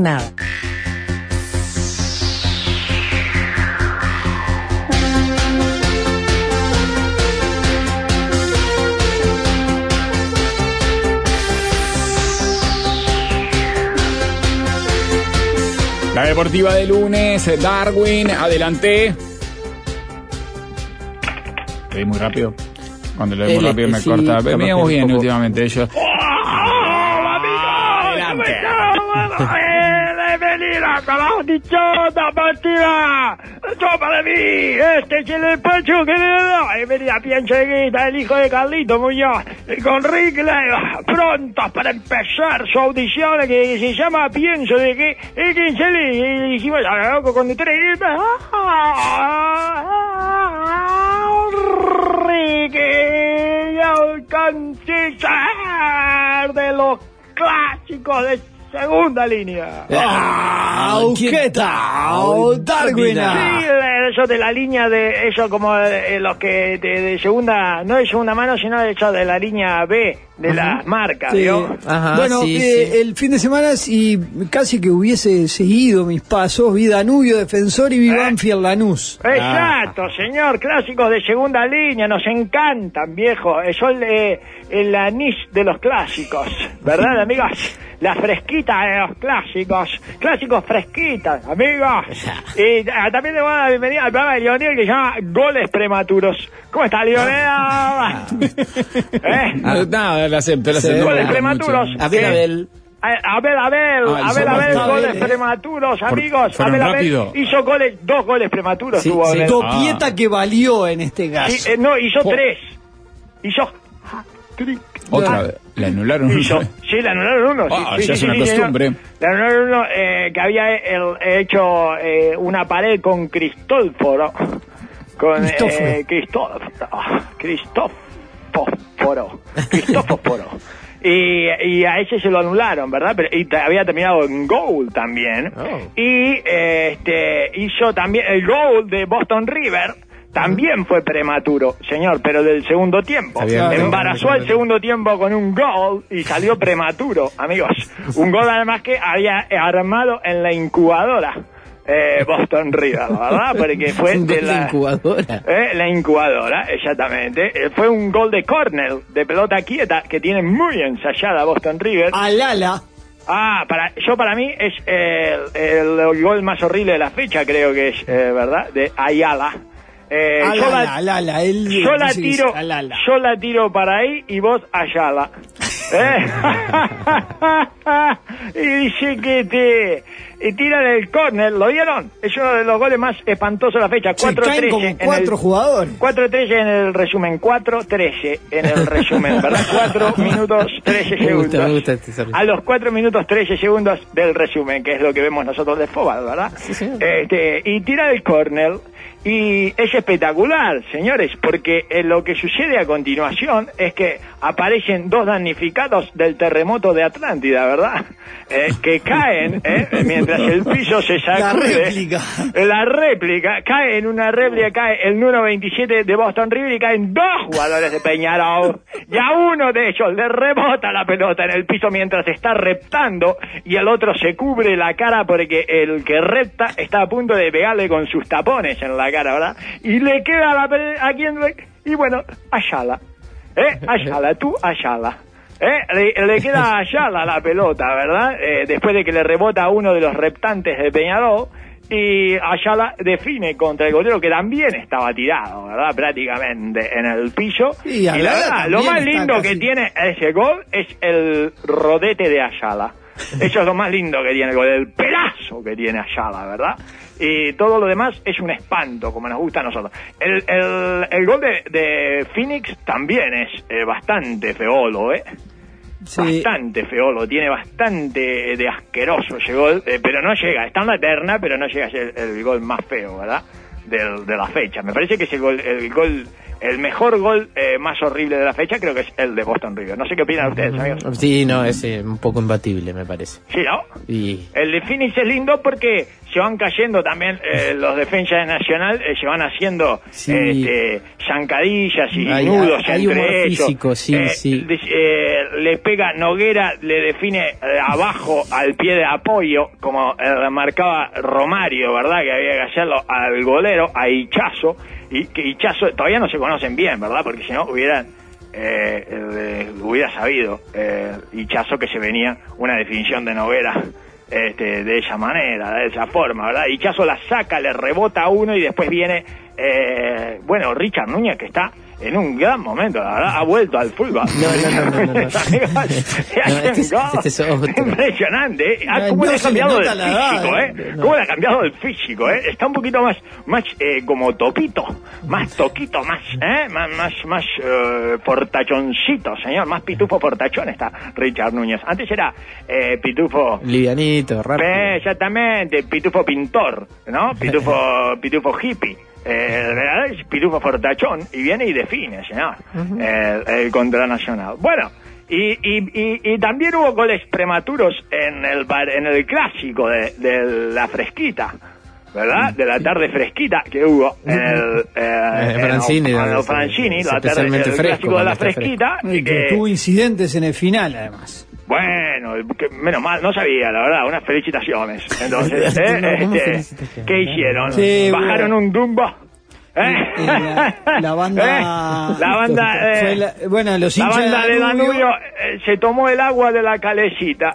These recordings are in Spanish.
nada. La deportiva de lunes, Darwin, adelante. Muy rápido. Cuando lo vemos rápido me corta. Veníamos bien últimamente ellos. Adelante. Bienvenida, carajo, dichosa partida. Sopa de mí, chile el pecho que le da. Bienvenida, bien chiquita, el hijo de Carlito Muñoz. Con Rick prontos para empezar su audición que se llama Pienso de que el Quinceli. Y dijimos, loco, con tres. Rick, el canciller de los clásicos de segunda línea. ¿Qué tal, Darwin? Sí, eso de la línea de eso como los que de segunda, no de segunda mano, sino de eso de la línea B de las marcas, sí. ¿vio? Ajá, bueno, sí. El fin de semana, si casi que hubiese seguido mis pasos, vi Danubio Defensor y vi Banfield Lanús. Exacto, señor, clásicos de segunda línea, nos encantan, viejo. Son el anís de los clásicos, ¿verdad, amigos? La fresquita de los clásicos fresquitas, amigos. Y también le voy a dar la bienvenida al programa de Lionel que se llama Goles Prematuros. ¿Cómo está, Lionel? Nada, lo acepto. Goles prematuros. Abel. Abel, goles prematuros, amigos. Abel hizo dos goles prematuros. Sí, Dopieta que valió en este caso. Sí, no, hizo tres. Hizo otra vez. ¿Le anularon uno? Sí, le anularon uno. Ya es una costumbre. Le anularon uno que había hecho una pared con Cristóforo. Cristóforo. Y a ese se lo anularon, ¿verdad? Y había terminado en gol también. Y hizo también el gol de Boston River. También fue prematuro, señor, pero del segundo tiempo. Embarazó al segundo tiempo con un gol y salió prematuro, amigos. Un gol además que había armado en la incubadora. Boston River, ¿verdad? Porque fue de la incubadora. La incubadora, exactamente. Fue un gol de córner, de pelota quieta, que tiene muy ensayada Boston River. Alala. Para mí es el gol más horrible de la fecha, creo que es, ¿verdad? De Ayala. Yo la tiro para ahí y vos Ayala. Y dice que tiran el córner, ¿lo vieron? Es uno de los goles más espantosos de la fecha. 4-13 cuatro jugadores. 4-13 en el resumen, 4-13 en el resumen, ¿verdad? 4 minutos 13 segundos. Me gusta este a los 4 minutos 13 segundos del resumen, que es lo que vemos nosotros de Fobal, ¿verdad? Sí. Y tira el córner. Y es espectacular, señores, porque lo que sucede a continuación es que aparecen dos damnificados del terremoto de Atlántida, ¿verdad? Que caen, mientras el piso se sacude. La réplica. Cae en una réplica, cae el número 27 de Boston River y caen dos jugadores de Peñarol. Y a uno de ellos le rebota la pelota en el piso mientras está reptando y el otro se cubre la cara porque el que repta está a punto de pegarle con sus tapones en la cara, ¿verdad? Y le queda a quien y bueno, Ayala. Ayala. Le queda a Ayala la pelota, ¿verdad? Después de que le rebota a uno de los reptantes de Peñarol y Ayala define contra el golero que también estaba tirado, ¿verdad? Prácticamente en el piso. Y la verdad, lo más lindo que tiene ese gol es el rodete de Ayala. Eso es lo más lindo que tiene el gol, el pedazo que tiene Ayala, ¿verdad? Y todo lo demás es un espanto, como nos gusta a nosotros. El gol de Phoenix también es bastante feolo, Sí. Bastante feolo, tiene bastante de asqueroso ese gol, pero no llega, está en la terna, pero no llega a ser el gol más feo, ¿verdad? De la fecha. Me parece que es el mejor gol más horrible de la fecha, creo que es el de Boston River. No sé qué opinan ustedes, amigos. Sí, no, es un poco imbatible, me parece. Sí, ¿no? El de Phoenix es lindo porque se van cayendo también los defensas de Nacional, se van haciendo zancadillas y nudos entre ellos. Físico, le pega Noguera, le define abajo al pie de apoyo, como remarcaba Romario, ¿verdad? Que había que hacerlo al golero, a Hichazo, y que Hichazo todavía no se conocen bien, ¿verdad? Porque si no hubiera sabido Hichazo que se venía una definición de Noguera de esa manera, de esa forma, ¿verdad? Hichazo la saca, le rebota a uno y después viene Richard Núñez, que está en un gran momento, la verdad, ha vuelto al fútbol. No. Impresionante, ¿cómo le ha cambiado el físico, ¿Cómo le ha cambiado el físico, Está un poquito más como topito, más toquito, más portachoncito, señor, más pitufo portachón está Richard Núñez. Antes era pitufo... livianito, rápido. Exactamente, pitufo pintor, ¿no? Pitufo hippie. Es pitufo fortachón y viene y define, señor, el contra Nacional. Bueno, y también hubo goles prematuros en el clásico de la Fresquita, ¿verdad? De la tarde fresquita que hubo en el Francini, la tarde del clásico de la Fresquita, que tuvo incidentes en el final, además. Bueno, menos mal, no sabía, la verdad, unas felicitaciones. Entonces, ¿qué hicieron? Sí, ¿Bajaron un Dumbo? La banda... los hinchas la banda de Danubio se tomó el agua de la calecita.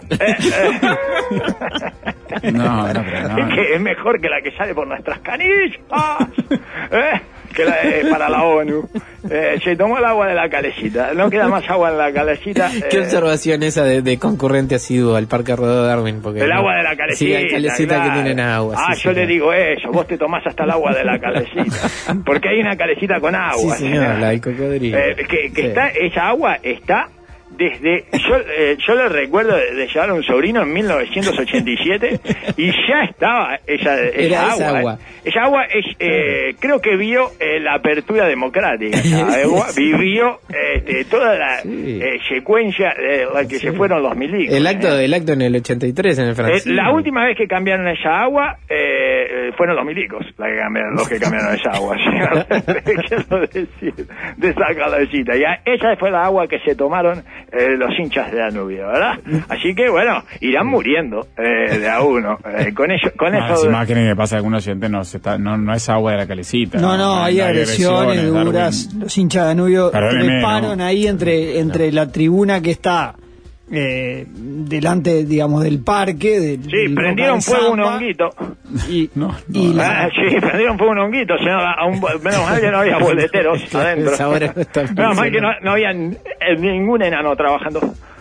No. Que es mejor que la que sale por nuestras canillas. Que para la ONU. Se tomó el agua de la calecita. No queda más agua en la calecita. ¿Qué observación esa de concurrente asiduo al Parque Rodó Darwin? Porque el agua de la calecita. Sí, hay calecita, claro, que tienen agua. Yo le digo eso. Vos te tomás hasta el agua de la calecita. Porque hay una calecita con agua. Sí, señor, la del cocodrilo. Esa agua está... Desde yo le recuerdo de llevar a un sobrino en 1987 y ya estaba esa agua. Esa agua creo que vio la apertura democrática. Vivió toda la secuencia de la que se fueron los milicos. El acto en el 83 en el Francini. La última vez que cambiaron esa agua fueron los milicos los que cambiaron esa agua. Quiero decir, de esa calecita. Ya esa fue la agua que se tomaron los hinchas de Danubio, ¿verdad? Así que bueno, irán muriendo de a uno. Con eso. Si más que pasa algún oyente, no es agua de la calecita. No, hay agresiones duras. Los hinchas de Danubio treparon ahí entre la tribuna que está delante, digamos, del parque. Sí, prendieron fuego un honguito. Prendieron fuego un honguito, señor. Menos mal que no había boleteros adentro. Menos mal que no había ningún enano trabajando.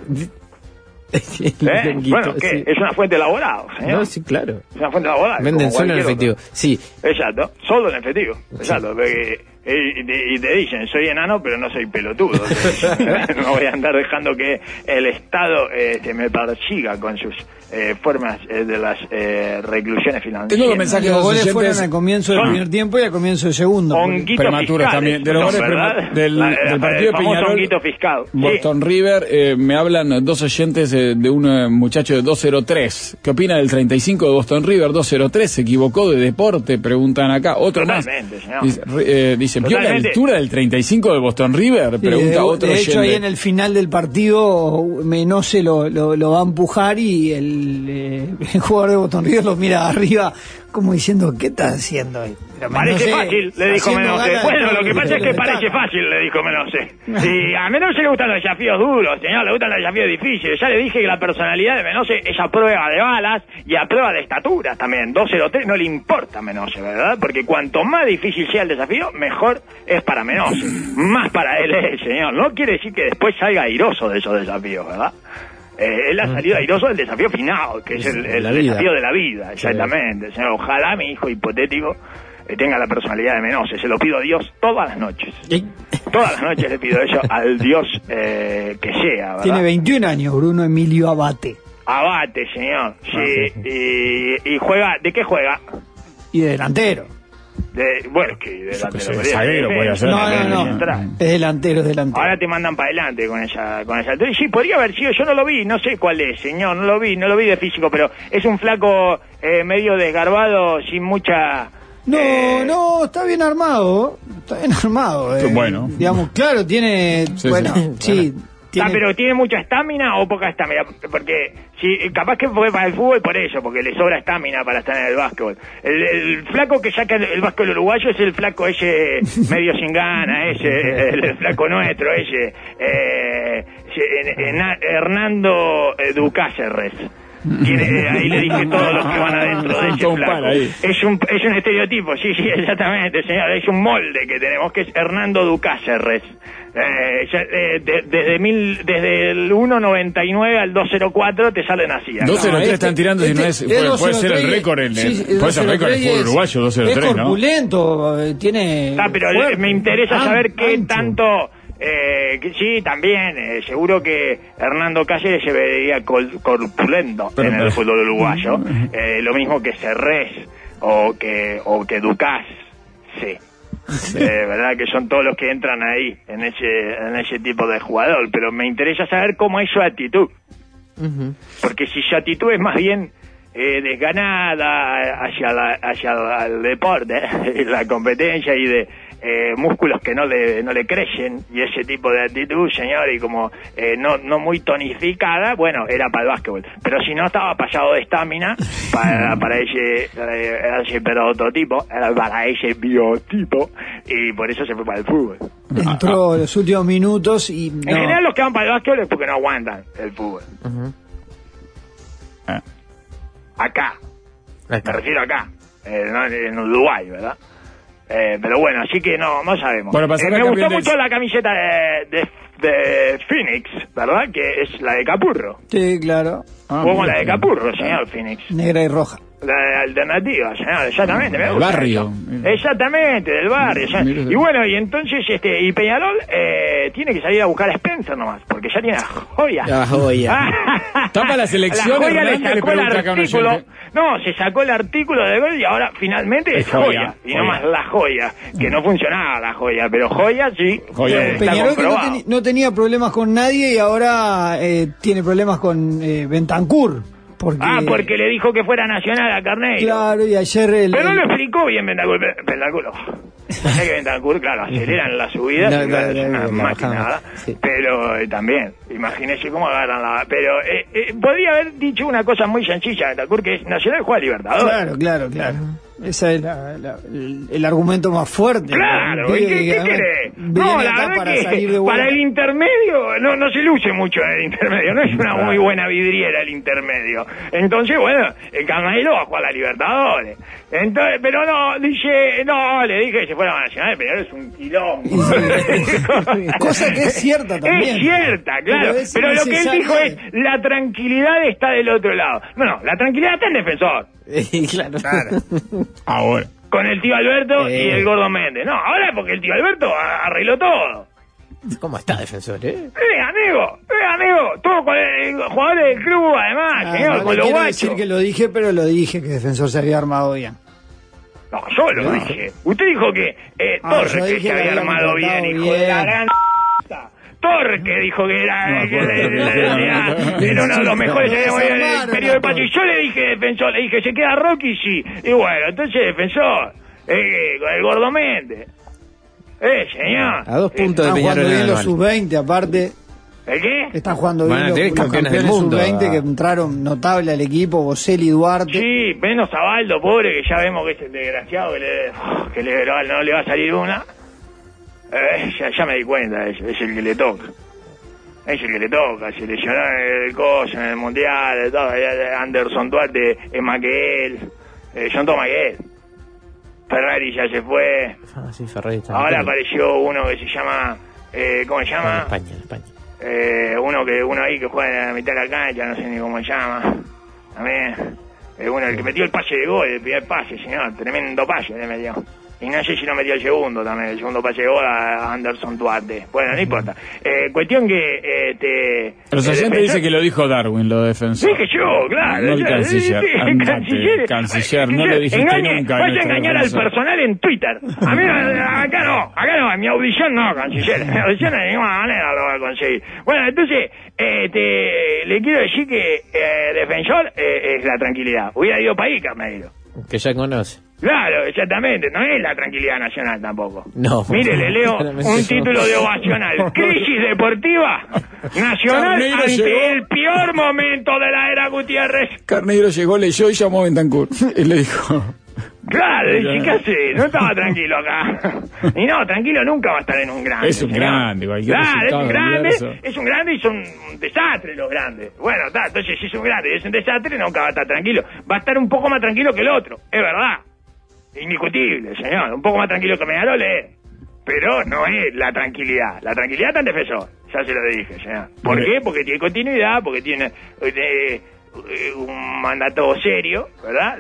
Bueno, ¿qué? Sí. Es una fuente elaborada, señor. No, sí, claro. Es una fuente elaborada. Venden solo en efectivo. Sí. Exacto, solo en efectivo. Exacto, porque y te dicen, soy enano, pero no soy pelotudo. No voy a andar dejando que el Estado me persiga con sus formas de las reclusiones financieras. Tengo los mensajes de los goles fueron oyentes al comienzo del primer tiempo y al comienzo del segundo. Prematuros también. De los goles del partido de Peñarol, Boston River, me hablan dos oyentes de un muchacho de 203. ¿Qué opina del 35 de Boston River? 203, se equivocó de deporte, preguntan acá. Otro totalmente, más. Dice, ¿vio la altura del 35 de Boston River? Pregunta otro oyente. De hecho, ahí en el final del partido, Menose lo va a empujar y el jugador de Boston River lo mira arriba como diciendo, ¿qué estás haciendo ahí? Parece fácil, le dijo Menose. Bueno, lo que pasa es que parece fácil, le dijo Menose. Sí, a Menose le gustan los desafíos duros, señor, le gustan los desafíos difíciles. Ya le dije que la personalidad de Menose es a prueba de balas y a prueba de estatura también. 203 no le importa a Menose, ¿verdad? Porque cuanto más difícil sea el desafío, mejor es para Menose. Más para él es, señor. No quiere decir que después salga airoso de esos desafíos, ¿verdad? Él ha salido airoso del desafío final, que es el desafío de la vida, exactamente. Señor, ojalá mi hijo hipotético tenga la personalidad de Menose. Se lo pido a Dios todas las noches. Todas las noches le pido eso al Dios que sea, ¿verdad? Tiene 21 años, Bruno Emilio Abate. Abate, señor. Sí. Y juega, ¿de qué juega? Y de delantero. Bueno, que delantero. Zaguero puede hacer. No. Es delantero. Ahora te mandan para adelante con esa. Sí, podría haber sido, yo no lo vi, no sé cuál es, señor, no lo vi de físico, pero es un flaco medio desgarbado, sin mucha... No, está bien armado. Bueno. Digamos, claro, tiene... Sí. Pero ¿tiene mucha estamina o poca estamina? Porque capaz que fue para el fútbol por eso, porque le sobra estamina para estar en el básquetbol. El flaco que saca el básquetbol uruguayo es el flaco ese medio sin gana, el flaco nuestro, Hernando Ducácerres. Ahí le dije todos los que van adentro de ese flaco. Es un estereotipo, sí, exactamente, señor. Es un molde que tenemos, que es Hernando Ducácerres. Desde el 1.99 al 2.04 te salen así. 2.03 están tirando y no es... Puede ser el récord en puede ser el récord en el fútbol uruguayo, 2.03, ¿no? Es corpulento, tiene... pero fuerte, me interesa saber qué tanto... sí, también, seguro que Hernando Cáceres se vería corpulento en el fútbol uruguayo, lo mismo que Serrés o que Ducás, sí. Verdad que son todos los que entran ahí en ese tipo de jugador, pero me interesa saber cómo es su actitud, porque si su actitud es más bien desganada hacia el deporte, la competencia y de músculos que no le crecen y ese tipo de actitud, señor, y como no muy tonificada, bueno, era para el básquetbol, pero si no estaba pasado de estamina para ese prototipo, para ese biotipo, y por eso se fue para el fútbol. Entró los últimos minutos y en general los que van para el básquetbol es porque no aguantan el fútbol. Acá, me refiero acá, en Uruguay, ¿verdad? Pero bueno, así que no sabemos. Bueno, me gustó mucho la camiseta de Phoenix, ¿verdad? Que es la de Capurro. Sí, claro. Como la de Capurro, señor Phoenix. Negra y roja. La alternativa, señor, exactamente. Del barrio. Exactamente, del barrio. Y bueno, y entonces, y Peñarol tiene que salir a buscar a Spencer nomás, porque ya tiene a Joya. La joya. Tapa la selección. La Joya le sacó el artículo. No, se sacó el artículo de gol y ahora finalmente es Joya. Y nomás la Joya, que no funcionaba la Joya, pero Joya sí. Peñarol que no tenía problemas con nadie y ahora tiene problemas con Bentancur. Porque le dijo que fuera nacional a Carneiro. Claro, y ayer... Pero no lo explicó bien Bentancur. Que Bentancur, claro, aceleran la subida, es una máquina, sí. Pero también, imagínese cómo agarran la... Pero podría haber dicho una cosa muy sencilla, Bentancur, que es Nacional juega Libertadores. Claro. Ese es el argumento más fuerte. Claro, ¿qué querés? No, la verdad que para el intermedio no se luce mucho en el intermedio, no es una muy buena vidriera el intermedio. Entonces, bueno, el Carneiro va a jugar a la Libertadores. Entonces, pero le dije que se fuera a Nacional, pero es un quilombo. Cosa que es cierta también. Es cierta, claro. Pero lo que él dijo es, la tranquilidad está del otro lado. No, la tranquilidad está en el Defensor. Claro. Ahora. Con el tío Alberto y el Gordo Méndez. No, ahora porque el tío Alberto arregló todo. ¿Cómo está Defensor, amigo. Todo con el jugador del club, además, señor, con los guachos. Decir que lo dije, pero lo dije que Defensor se había armado bien. No, yo lo dije. Usted dijo que Torres que se había armado bien, hijo de la gran... Torres que dijo que era uno de los mejores en el periodo de Pacho. Y yo le dije Defensor, le dije, ¿se queda Rocky? Sí. Y bueno, entonces Defensor, con el Gordo Méndez. Señor. A 2 puntos de Peñarol. Están jugando bien los sub-20, aparte. ¿El qué? Están jugando bien los campeones del mundo, sub-20 que entraron notable al equipo, Boselli y Duarte. Sí, menos a Baldo, pobre, que ya vemos que es el desgraciado que no le va a salir una. Ya me di cuenta, es el que le toca. Se lesionó en el coso, en el mundial, todo. Anderson Duarte es más que él. Son todos más que él. Ferrari ya se fue. Sí, Ferrari está. Ahora apareció uno que se llama. ¿Cómo se llama? España. Uno ahí que juega en la mitad de la cancha, no sé ni cómo se llama. También. El que metió el pase de gol, el primer pase, señor. Tremendo pase le metió. Y no sé si no metió el segundo también. El segundo pase de gol a Anderson Duarte. Bueno, no importa. Cuestión que... Pero la gente dice que lo dijo Darwin, lo defensor. Dije yo, claro. No el canciller. Canciller, no le dijiste nunca. Vas a engañar al personal en Twitter. A mí, acá no. En mi audición no, canciller. En mi audición de ninguna manera lo va a conseguir. Bueno, entonces, le quiero decir que defensor es la tranquilidad. Hubiera ido para ahí, Carneiro. Que ya conoce. Claro, exactamente, no es la tranquilidad nacional tampoco. No. Mire, le leo un título de ovacional. Crisis deportiva nacional ante el peor momento de la era Gutiérrez. Carneiro llegó, leyó y llamó a Bentancur. Y le dijo... Claro, dice, ¿qué hace? No estaba tranquilo acá. Y no, tranquilo nunca va a estar en un grande. Es un grande, cualquier claro, es un grande y son un un desastre los grandes. Bueno, entonces si es un grande y es un desastre, nunca va a estar tranquilo. Va a estar un poco más tranquilo que el otro, es verdad. Indiscutible, señor. Un poco más tranquilo que Peñarol es. Pero no es la tranquilidad. La tranquilidad está en defensor. Ya se lo dije, señor. ¿Por qué? Porque tiene continuidad, porque tiene un mandato serio, ¿verdad?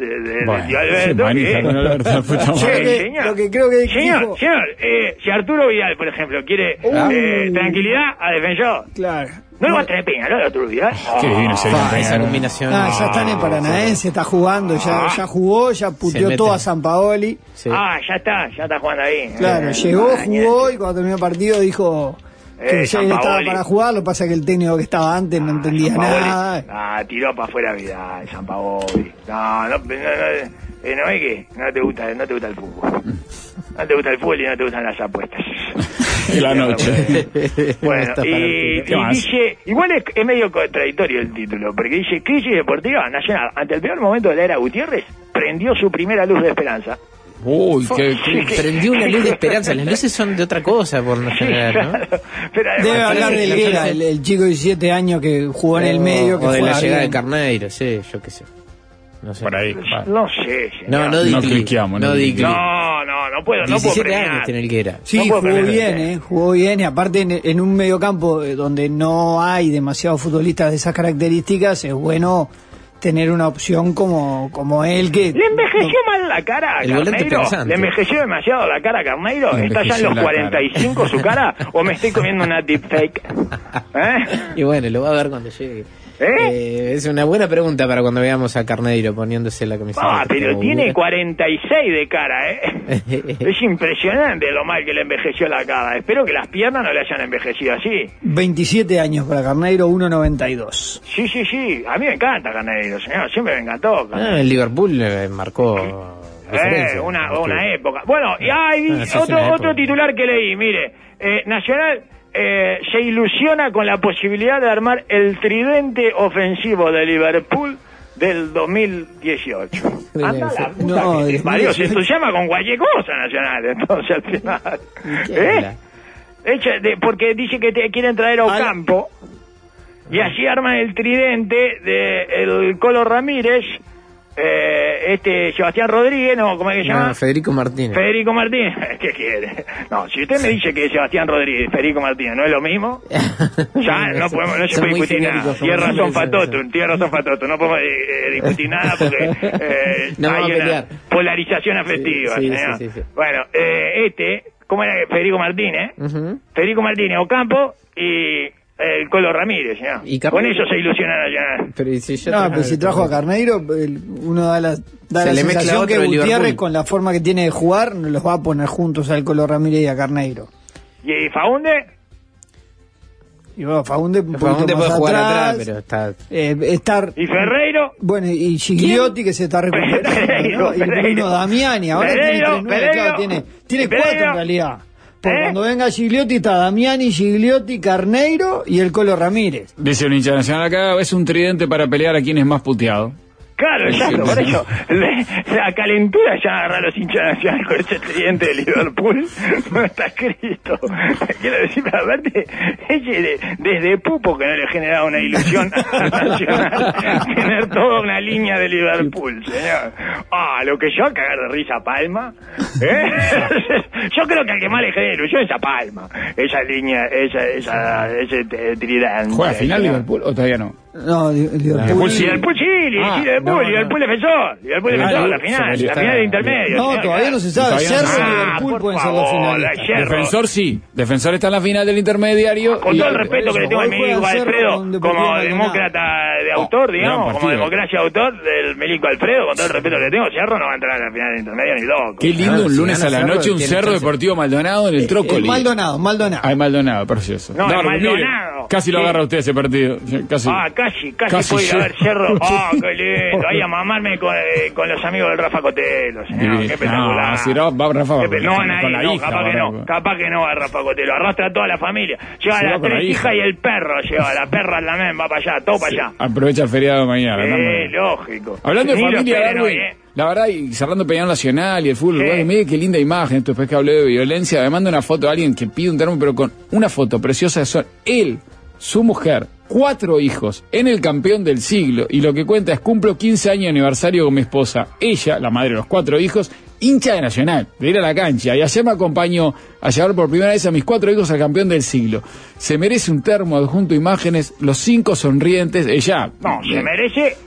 Lo que creo que señor, si Arturo Vidal, por ejemplo, quiere tranquilidad a defensor, claro, no lo va a traer Peñarol a Arturo Vidal. Qué divino sería esa combinación. Ya está en el Paranaense, está jugando, ya jugó, ya puteó todo a Sampaoli. Sí. Ya está jugando ahí. Claro, llegó, jugó y cuando terminó el partido dijo que ya estaba para jugar, lo que pasa es que el técnico que estaba antes no entendía nada. Tiró para afuera Vidal, Sampaoli. No es que no te gusta el fútbol. No te gusta el fútbol y no te gustan las apuestas. Y la noche. Bueno, y dice, igual es medio contradictorio el título, porque dice, crisis deportiva nacional, ante el peor momento de la era Gutiérrez, prendió su primera luz de esperanza. Uy, prendió una luz de esperanza. Las luces son de otra cosa, por lo general, ¿no? Claro, pero además, debe hablar del Guera, el chico de 17 años que jugó en el medio. Que o de la llegada bien. de Carneiro, sí, yo qué sé. No sé. Por ahí. No sé. No puedo 17 premiar. años tiene el Guera. Sí, no jugó bien, y aparte en un mediocampo donde no hay demasiados futbolistas de esas características, es bueno tener una opción como él que... ¿Le envejeció mal la cara a Carneiro? ¿Le envejeció demasiado la cara a Carneiro? ¿Está ya en los 45 su cara? ¿O me estoy comiendo una deepfake? Y bueno, lo va a ver cuando llegue. Es una buena pregunta para cuando veamos a Carneiro poniéndose la camiseta. Pero tiene 46 de cara, Es impresionante lo mal que le envejeció la cara. Espero que las piernas no le hayan envejecido así. 27 años para Carneiro, 1.92. Sí. A mí me encanta Carneiro, señor. Siempre me encantó. El Liverpool marcó una época. Bueno, y hay otro titular que leí. Mire, Nacional... se ilusiona con la posibilidad de armar el tridente ofensivo de Liverpool del 2018. Anda la puta que te parió, se entusiasma con cualquier cosa Nacional, entonces al final. Porque dice que quieren traer a Ocampo y así arman el tridente de el Colo Ramírez, Sebastián Rodríguez, ¿cómo es que se llama? Federico Martínez. ¿Qué quiere? No, si usted me dice que Sebastián Rodríguez y Federico Martínez no es lo mismo, ya no se puede discutir nada. Tiene razón Fatoto, no podemos discutir nada porque hay una polarización afectiva. Sí. Bueno, ¿cómo era? Federico Martínez, Federico Martínez, Ocampo y el Colo Ramírez, ¿no? Con eso se ilusiona Nacional. Pero si trajo a Carneiro, uno da la sensación que Gutiérrez, con la forma que tiene de jugar, no los va a poner juntos al Colo Ramírez y a Carneiro. ¿Y Faunde? Y bueno, Faunde puede jugar atrás, pero está... ¿Y Ferreiro? Bueno, y Gigliotti, que se está recuperando, y Bruno Damiani, ahora tiene 4 en realidad. Cuando venga Gigliotti está Damiani, Gigliotti, Carneiro y el Colo Ramírez. Dice un hincha Nacional acá, es un tridente para pelear a quien es más puteado. Claro, exacto, por eso la calentura ya agarra a los hinchas nacionales con ese tridente de Liverpool, no está escrito. Quiero decir, aparte, desde Pupo que no le generaba una ilusión nacional tener toda una línea de Liverpool, señor. Lo que yo cagar de risa a Palma, yo creo que al que más le genera ilusión es a Palma, esa línea, ese tridente. ¿Juega final Liverpool o todavía no? No, Liverpool. Liverpool defensor. La final de intermedio. No, todavía no se sabe. Cerro y Liverpool pueden ser los finalistas. Defensor sí. Defensor está en la final del intermediario. Con todo el respeto que le tengo a mi amigo Alfredo, como demócrata de autor, digamos, como democracia de autor del Milico Alfredo, con todo el respeto que le tengo, Cerro no va a entrar a la final del intermedio ni loco. Qué lindo un lunes a la noche, un Cerro Deportivo Maldonado en el Trócoli. Maldonado. Ay, Maldonado, precioso. No, Maldonado. Casi lo agarra usted ese partido. Casi puede ir a ver Cerro. Qué lindo. Ahí a mamarme con los amigos del Rafa Cotelo, señor. Qué espectacular. No, si no, va Rafa. Capaz que no va Rafa Cotelo. Arrastra a toda la familia. Lleva las 3 hijas y el perro. Lleva la perra también, va para allá, todo para allá. Aprovecha el feriado mañana. Lógico. Hablando de familia, Darwin, la verdad, y cerrando Peñarol Nacional y el fútbol, mire qué linda imagen, esto después que hablé de violencia, me manda una foto de alguien que pide un termo, pero con una foto preciosa de él, su mujer, 4 hijos, en el campeón del siglo, y lo que cuenta es: cumplo 15 años de aniversario con mi esposa, ella, la madre de los 4 hijos, hincha de Nacional, de ir a la cancha, y ayer me acompañó a llevar por primera vez a mis 4 hijos al campeón del siglo. Se merece un termo adjunto imágenes, los 5 sonrientes, ella... No, se merece...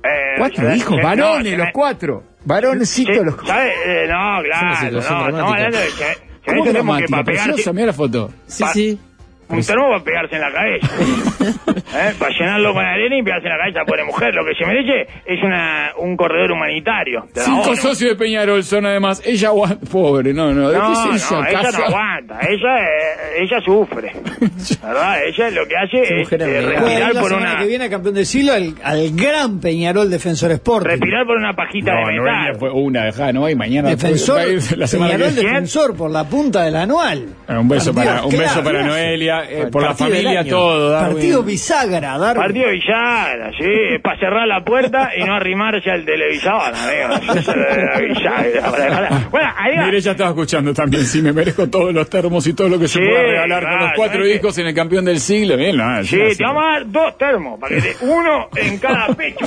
4 hijos, varones los 4, varoncitos los 4. ¿Sabes? No, claro, no, hablando de... ¿Cómo que romántica? Preciosa, mira la foto. Sí. Un termo va a pegarse en la cabeza. Para llenarlo con arena y pegarse en la cabeza, pobre mujer. Lo que se merece es un corredor humanitario. 5 socios de Peñarol son además. Ella aguanta. Pobre, no. Ella no aguanta. Ella sufre. ¿Verdad? Ella lo que hace es respirar por una... que viene campeón del siglo al gran Peñarol Defensor Sport. Respirar por una pajita de metal. Fue una dejada, ¿no? Y mañana Defensor, la semana Peñarol Defensor por la punta del anual. Un beso para Noelia. Por la familia, todo, Darwin. Partido bisagra, Darwin. Partido bisagra, sí, para cerrar la puerta y no arrimarse al televisor, amigo. Eso es la bisagra. Bueno, ahí va. Mire, ya estaba escuchando también, si me merezco todos los termos y todo lo que se pueda regalar con los 4 hijos en el campeón del siglo. Bien, te vamos a dar 2 termos, para que uno en cada pecho.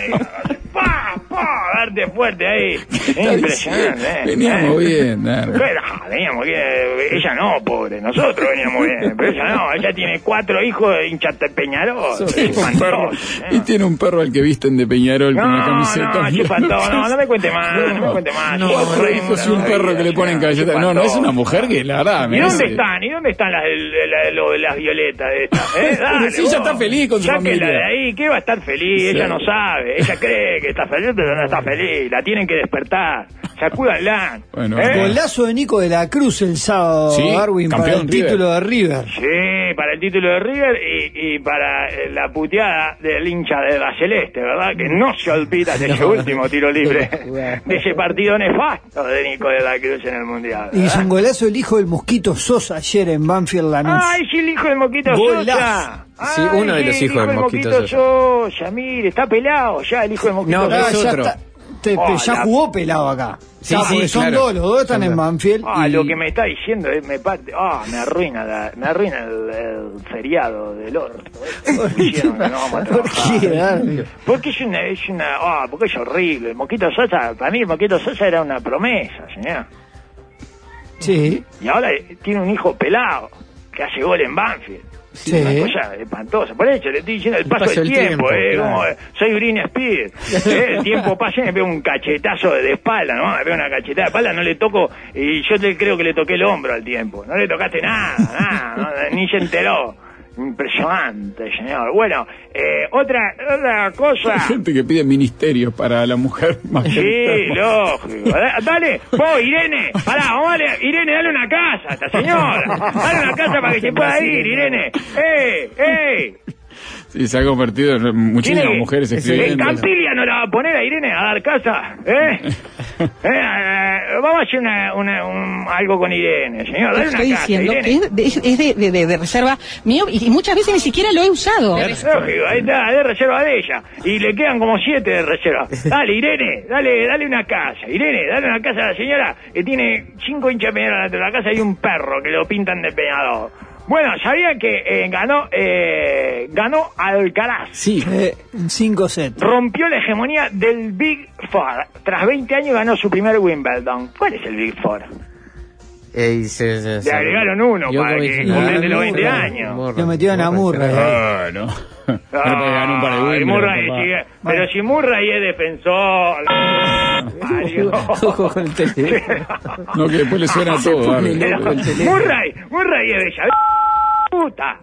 Darte fuerte ahí. Impresionante. Veníamos bien, veníamos bien. Ella no, pobre. Nosotros veníamos bien. Pero ella no. Ella tiene 4 hijos de hinchas de Peñarol. Y tiene un perro al que visten de Peñarol con una camiseta. No me cuente más. No me cuente más. 4 hijos y un perro que le ponen camiseta. No es una mujer que la verdad. ¿Y dónde están las violetas de estas? Dale, sí, ella está feliz con su familia. De ahí, ¿qué va a estar feliz? Ella no sabe. Ella cree que está feliz, pero no está feliz. La tienen que despertar. Sacúdanla. Golazo de Nico de la Cruz el sábado, Darwin, para el título de River. Sí, para el título de River y para la puteada del hincha de la Celeste, ¿verdad? Que no se olvida de ese último tiro libre, de ese partido nefasto de Nico de la Cruz en el Mundial, ¿verdad? Hizo un golazo el hijo del Mosquito Sosa ayer en Banfield la noche. ¡Ay, sí, el hijo del Mosquito Sosa! Sí, uno de los hijos del Mosquito Sosa. Mire, está pelado ya el hijo del Mosquito Sosa. No, es otro. Ya jugó pelado acá. Sí, son dos, los dos están en Banfield. Lo que me está diciendo me arruina el feriado del orto. Porque porque es horrible. El Mosquito Sosa, para mí el Mosquito Sosa era una promesa, señor. Sí. Y ahora tiene un hijo pelado que hace gol en Banfield. Sí. Una cosa espantosa. Por eso le estoy diciendo el paso del tiempo. Como, soy Britney Spears. El tiempo pasa y me pega un cachetazo de espalda, ¿no? Me pega una cachetada de espalda, no le toco. Y yo creo que le toqué el hombro al tiempo. No le tocaste nada, ni se enteró. Impresionante, señor. Bueno, otra cosa. Hay gente que pide ministerios para la mujer más. Sí, lógico. Dale, vos, Irene, pará, vamos a darle, Irene, dale una casa a esta señora. Dale una casa para que se pueda ir, Irene. ¡Ey! Sí, se ha convertido en muchísimas mujeres escribiendo. ¿En Campilia no la va a poner a Irene a dar casa? Vamos a hacer algo con Irene, señor. Dale una casa, diciendo Irene. Que es de reserva mío y muchas veces ni siquiera lo he usado. Lógico, ahí está, de reserva de ella. Y le quedan como 7 de reserva. Dale, Irene, dale una casa. Irene, dale una casa a la señora que tiene 5 hinchas Peñarol dentro de la casa y un perro que lo pintan de Peñarol. Bueno, ¿sabía que ganó Alcaraz? Sí, 5 sets. Rompió la hegemonía del Big Four. Tras 20 años ganó su primer Wimbledon. ¿Cuál es el Big Four? Le agregaron uno para que complete los 20 años. Lo metió en Amurra. No. Ganó un par de Wimbledon, Murray sigue, pero si Murray es defensor. Ojo con el teléfono. No, que después le suena todo. Murray es bella. Puta,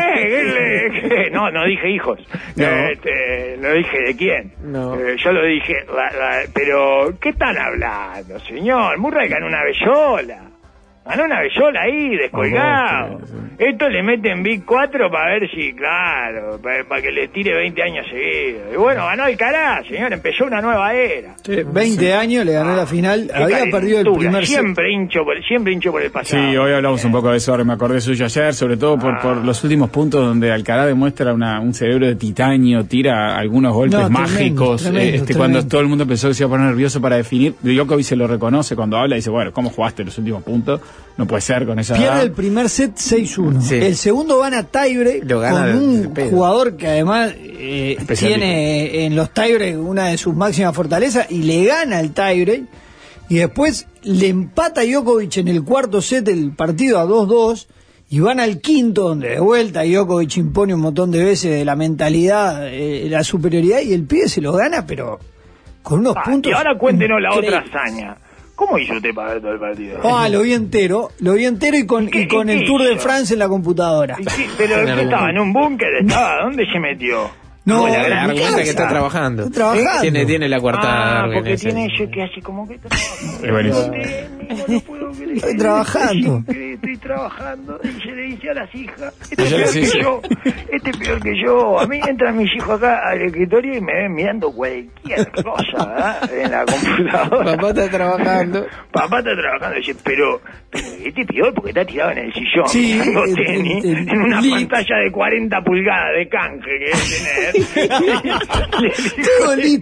no dije hijos, no dije de quién, yo lo dije, pero ¿qué están hablando, señor? Murray ganó una bellola ahí, descolgado. Esto le meten Big 4 para ver si, claro, para que le tire 20 años seguidos. Y bueno, ganó Alcaraz, señor, empezó una nueva era. Sí, 20 años, le ganó la final, había perdido el primer set. Siempre hincho por el pasado. Sí, hoy hablamos un poco de eso, ahora me acordé suyo ayer, sobre todo por los últimos puntos donde Alcaraz demuestra un cerebro de titanio, tira algunos golpes mágicos, tremendo. Cuando todo el mundo pensó que se iba a poner nervioso para definir, Djokovic se lo reconoce cuando habla y dice, bueno, ¿cómo jugaste los últimos puntos? No puede ser con esa Pierde edad. el primer set 6-1. Sí. El segundo gana tiebreak con un jugador que además tiene en los tiebreak una de sus máximas fortalezas y le gana el tiebreak. Y después le empata Djokovic en el cuarto set el partido a 2-2 y van al quinto donde de vuelta Djokovic impone un montón de veces de la mentalidad, la superioridad y el pibe se lo gana pero con unos puntos. Y ahora cuéntenos la otra hazaña. ¿Cómo hizo usted para ver todo el partido? Lo vi entero y con el Tour de France en la computadora. ¿Pero qué estaba? ¿En un búnker? ¿Dónde se metió? No, la argumenta que está trabajando. Tiene la cuarta. Porque tiene yo que hace como que trabaja. No puedo creer. Estoy trabajando. Estoy trabajando. Y se le dice a las hijas, este es peor que yo. A mí entran mis hijos acá al escritorio y me ven mirando cualquier cosa, ¿verdad? En la computadora. Papá está trabajando. Y dice, pero este es peor porque está tirado en el sillón. Sí, en una pantalla de 40 pulgadas de canje que debe tener. Todo lit.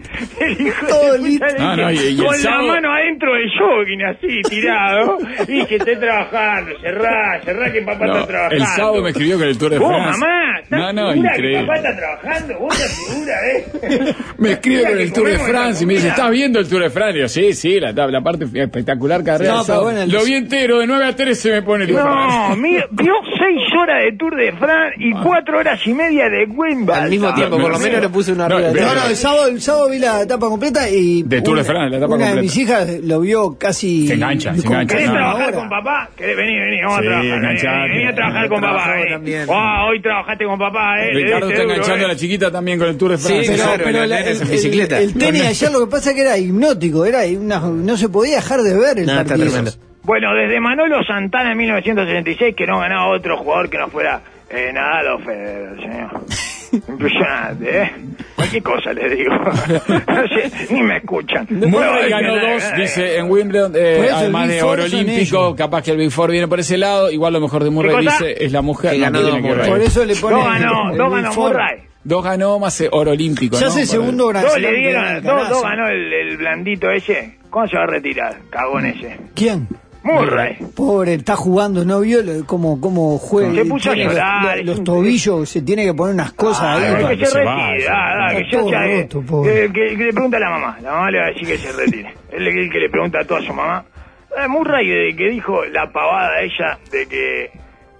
Con la mano adentro del jogging así tirado y dije estoy trabajando, cerrá que papá está trabajando. El sábado me escribió con el Tour de France. Mamá, ¿estás segura increíble. que papá está trabajando? ¿Vos estás segura, Me escribe con el Tour de France y me dice, ¿estás viendo el Tour de France? Y yo, sí, la parte espectacular carrera. Lo vi entero, de 9 a 13 me pone el vio 6 horas de Tour de France y 4 horas y media de Wimbledon. Al mismo tiempo, por lo menos le puse una arriba. El sábado vi la etapa completa y de Tour de France, la etapa completa. Una de mis hijas lo vio casi. Se engancha. ¿Querés trabajar con papá? Vení, vamos a trabajar. Vení a trabajar con papá. Hoy trabajaste con papá, Ricardo está enganchando a la chiquita también con el Tour de France. Sí, pero en bicicleta. El tenis ayer lo que pasa es que era hipnótico, no se podía dejar de ver el partido. Está tremendo. Bueno, desde Manolo Santana en 1966 que no ganaba otro jugador que no fuera Nadal o Federer, señor. Impresionante, ¿eh? Cualquier cosa les digo. No sé, ni me escuchan. Murray ganó 2, dice en Wimbledon, además de oro olímpico, capaz que el Big Four viene por ese lado. Igual lo mejor de Murray dice es la mujer que ganó. Por eso le pone dos ganó Murray. 2 ganó más oro olímpico. Ya hace segundo gran. 2 le dieron, 2 ganó el blandito ese. ¿Cómo se va a retirar? Cagón ese. ¿Quién? Murray. Pobre, está jugando, ¿no vio cómo juega? Se puso a llorar. Los tobillos, se tiene que poner unas cosas ahí. Que se retire. Que le pregunta a la mamá. La mamá le va a decir que se retire. Él es el que le pregunta a toda su mamá. Murray, que dijo la pavada ella de que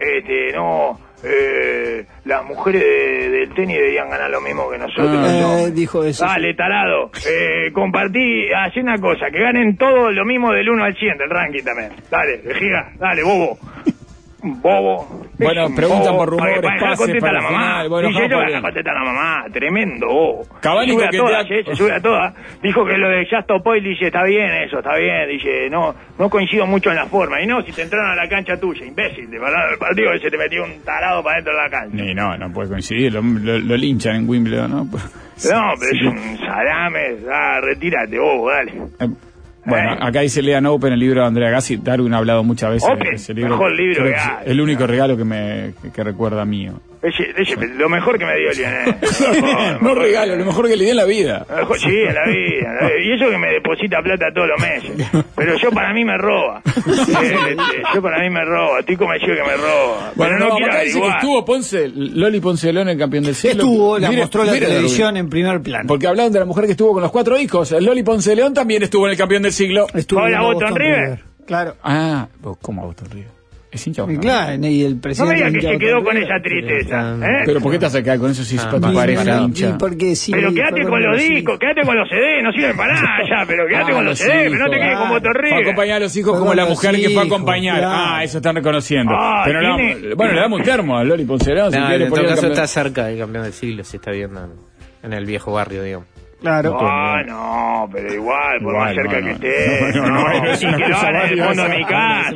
las mujeres del tenis deberían ganar lo mismo que nosotros. Dijo eso. Dale, tarado. Compartí, hacé una cosa, que ganen todo lo mismo del 1 al 100 del ranking también. Dale, vejiga, dale, bobo. Bueno, preguntan por rumores, pases para la mamá. Bueno, yo la contesta a la mamá, tremendo. Cavani se sube a todas. Dijo que lo de Just Stop Oil, dice, está bien eso, está bien. Dice, no coincido mucho en la forma. Y no, si te entraron a la cancha tuya, imbécil, te pararon el partido y se te metió un tarado para dentro de la cancha. Y no puede coincidir, lo linchan en Wimbledon, ¿no? No, pero es un salame, retírate, bobo, dale. Bueno, acá dice Lean Open, el libro de Andrea Gassi. Darwin ha hablado muchas veces de ese libro. Mejor libro que hay. El único regalo que recuerda mío. Lo mejor que me dio Lionel. No regalo, lo mejor que le di en la vida. Sí, en la vida. Y eso que me deposita plata todos los meses. Pero yo para mí me roba. Estoy convencido que me roba. Bueno, pero no quiero dice que estuvo Loli Ponce de León, el campeón del siglo. Estuvo, la mostró la televisión en primer plano. Porque hablaban de la mujer que estuvo con los 4 hijos. Loli Ponce de León también estuvo en el campeón del siglo. ¿Con la Boston River? Claro. ¿Cómo a Boston River? Es hincha Boca. Claro, y el presidente. No me digas que se quedó con esa tristeza. Pero ¿por qué te vas a quedar con eso si es para tu pareja hincha? Pero quédate con los discos, quédate con los CD, no sirven para nada ya, pero quédate con los CD, pero no te quedes como Torribe. Fue a acompañar a los hijos como la mujer que fue a acompañar. Eso están reconociendo. Pero bueno, le damos un termo a Loli Poncerón. En todo caso está cerca del campeón del siglo, se está viendo en el viejo barrio, digamos. Claro. No, pero igual, por más cerca que esté. Y que lo hagan en el fondo de mi casa.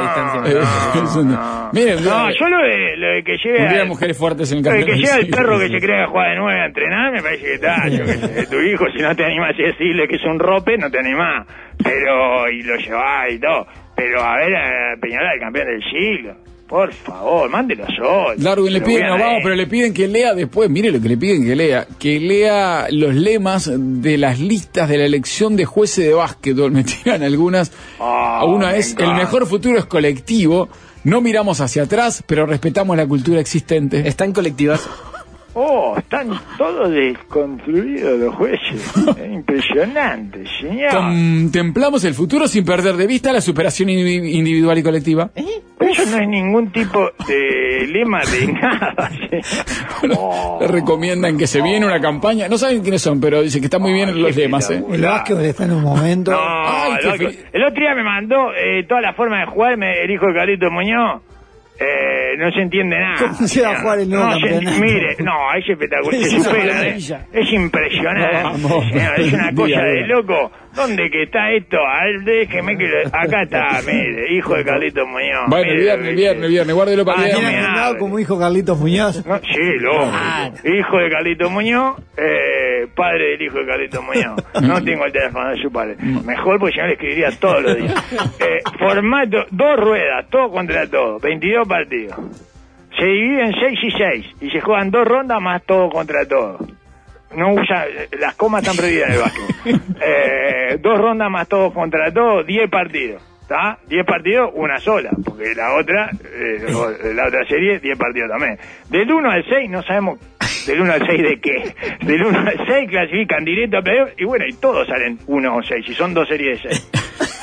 Miren, yo lo de que llegue. Mujeres fuertes en el campeonato. Que llegue el perro que se cree que juega de 9 a entrenar, me parece que está. Yo que sé, tu hijo, si no te animás a decirle que es un rope, no te animás. Pero, y lo llevás y todo. Pero a ver, Peñarol, el campeón del siglo. Por favor, mándelo solo. Darwin le piden, pero le piden que lea después, mire lo que le piden que lea los lemas de las listas de la elección de jueces de básquetbol. Me tiran algunas. Una es, el mejor futuro es colectivo, no miramos hacia atrás, pero respetamos la cultura existente. Están colectivas. Están todos desconfluidos los jueces. Es impresionante, señor. Contemplamos el futuro sin perder de vista la superación individual y colectiva. Eso no es ningún tipo de lema de nada. Recomiendan que se viene una campaña. No saben quiénes son, pero dicen que están muy bien los lemas. El básquetbol está en un momento. El otro día me mandó toda la forma de jugar el hijo de Carlitos Muñoz. No se entiende nada. ¿Cómo se va a jugar el nuevo campeonato? Mire, es espectacular, se supera, es impresionante, es una cosa de loco. ¿Dónde que está esto? Déjeme que acá está, mire, hijo de Carlitos Muñoz. Bueno, el viernes, guárdelo para el viernes. ¿Tiene como hijo Carlitos Muñoz? Sí, hijo de Carlitos Muñoz, padre del hijo de Carlitos Muñoz. No tengo el teléfono de su padre. Mejor porque yo le escribiría todos los días. Formato, 2 ruedas, todo contra todo, 22 partidos. Se divide en 6 y 6 y se juegan 2 rondas más todo contra todo. No usa, las comas están prohibidas en el básquet. 2 rondas más todos contra todos, 10 partidos. ¿Está? 10 partidos, una sola, porque la otra serie, 10 partidos también. Del 1 al 6 no sabemos, del 1 al 6 de qué. Del 1 al 6 clasifican directo a playoff y bueno, y todos salen 1 o 6, y son 2 series de 6.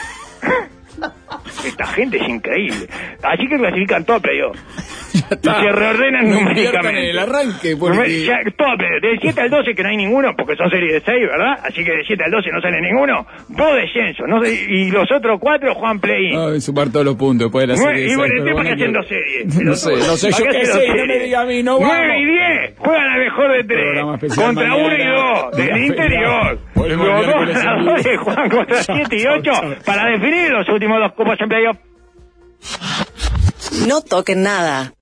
Esta gente es increíble. Así que clasifican todo a playoff. Y se reordenan numéricamente. En el arranque. Porque... todo, del 7 al 12 que no hay ninguno, porque son series de 6, ¿verdad? Así que del 7 al 12 no sale ninguno. 2 descensos. Y los otros 4 juegan play-in. Sumar todos los puntos después de la serie. Y bueno, ¿para qué hacen 2 series? No sé, yo qué sé, no me diga a mí, no vamos. 9 y 10 juegan a mejor de 3. Contra 1 y 2, del interior. Los 2 ganadores juegan contra 7 y 8 para definir los últimos 2 copas en playoff. No toquen nada.